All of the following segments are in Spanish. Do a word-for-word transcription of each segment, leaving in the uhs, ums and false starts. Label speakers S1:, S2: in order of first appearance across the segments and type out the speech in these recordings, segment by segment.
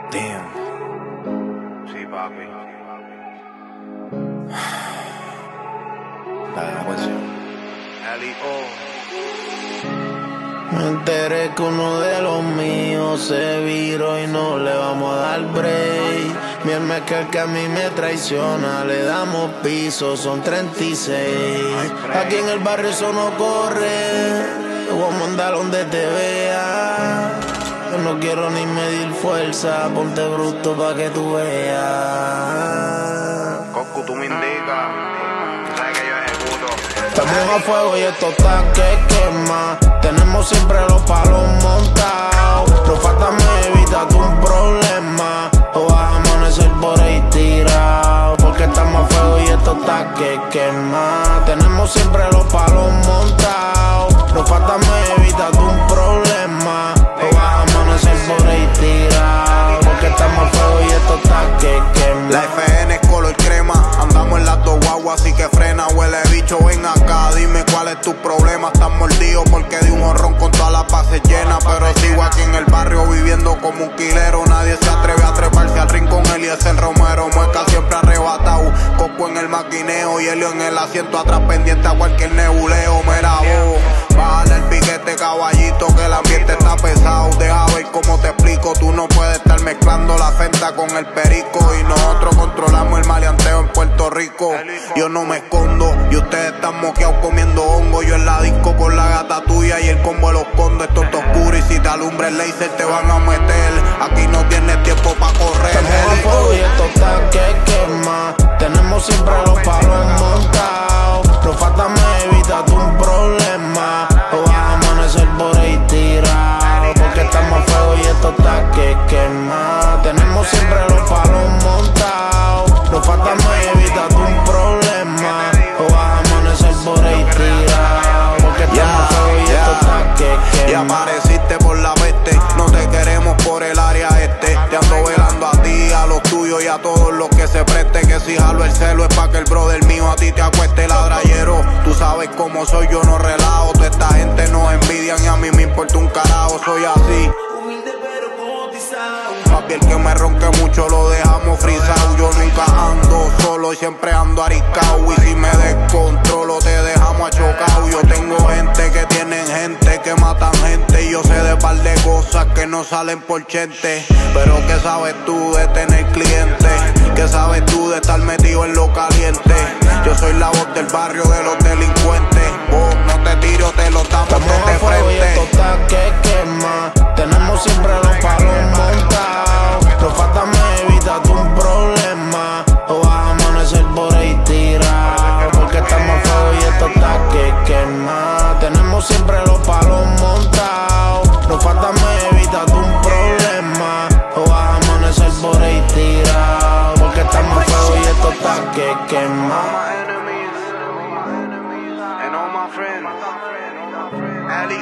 S1: Damn. Sí, papi. Dale la canción. L O Me enteré que uno de los míos se viró y no le vamos a dar break. Mi alma es que el que a mí me traiciona, le damos piso, son treinta y seis. Aquí en el barrio eso no corre, te voy a mandar donde te vea. Yo no quiero ni medir fuerza, ponte bruto pa' que tú veas.
S2: Coscu, tú me indicas, tú sabes que yo ejecuto.
S1: Estamos a fuego y esto está que quema. Tenemos siempre los palos montados. No falta me evitas un problema, o vas a amanecer por ahí tirado. Porque estamos a fuego y esto está que quema. Tenemos siempre los palos montados. No falta me evitas un problema, o vas a amanecer por ahí tirado. Porque estamos a fuego y esto está que quema.
S2: La F N es color crema, andamos en las dos guaguas, así que frena, huele bicho, ven acá, dime cuál es tu problema. Estás mordido porque di un honrón con todas las bases llenas, pero sigo aquí en el barrio viviendo como un quilero. Nadie se atreve a treparse al rincón, él y es el Romero. Mueca siempre arrebatado, Coco en el maquineo y Helio en el asiento atrás pendiente a cualquier nebuleo. Mira vos, bájale el piquete, caballito, que el ambiente está pesado. Deja ver cómo te explico, tú no puedes estar mezclando la fenta con el perico. Y nosotros controlamos el maleanteo en Puerto Rico. Yo no me escondo y ustedes están moqueados comiendo hongo. Yo en la disco con la gata tuya y el combo de los condos. Esto está oscuro y si te alumbra el laser te van a meter. Aquí no tienes tiempo pa' correr.
S1: Estamos a fuego y esto está que quema. Tenemos siempre los palos montados. No falta me evitas un problema, o vas a amanecer por ahí tirado. Porque estamos a fuego y esto está que quema. Tenemos siempre los palos montados. No falta me evitas un problema, o vas a amanecer por ahí tirado. Porque estamos a fuego y esto está que quema.
S2: Y apareciste por la peste, no te queremos por el área este. Te ando velando a ti, a los tuyos y a todos los que se preste. Que si jalo el celo es pa' que el brother mío a ti te acueste ladrallero. Tú sabes cómo soy, yo no relajo. Toda esta gente nos envidian y a mí me importa un carajo, soy así.
S3: Humilde pero cotizado.
S2: Papi, el que me ronque mucho lo dejamos frisado. Yo nunca ando solo y siempre ando arriscado. Y si me descontrolo te dejamos achocado. Yo tengo gente que tienen gente que matan gente. Y yo sé de par de cosas que no salen por chente. Pero ¿qué sabes tú de tener clientes? ¿Qué sabes tú de estar metido en lo caliente? Yo soy la voz del barrio de los delincuentes. Vos no te tiro, te lo damos
S1: Estamos
S2: de
S1: a fuego y esto
S2: frente.
S1: está que quema. Tenemos siempre los palos montados. No falta me evitas un problema, o vas a amanecer por ahí tirado. Porque estamos a fuego y esto está que quema. Tenemos siempre los palos montados. No falta me evitas un problema, o vas a amanecer por ahí tirado. Porque estamos a fuego y esto está que quema.
S2: L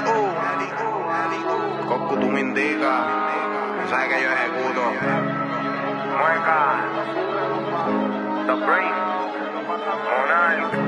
S2: O Coscu, tú me indicas, tú sabes que yo ejecuto. Mueca, The Brain, Monal.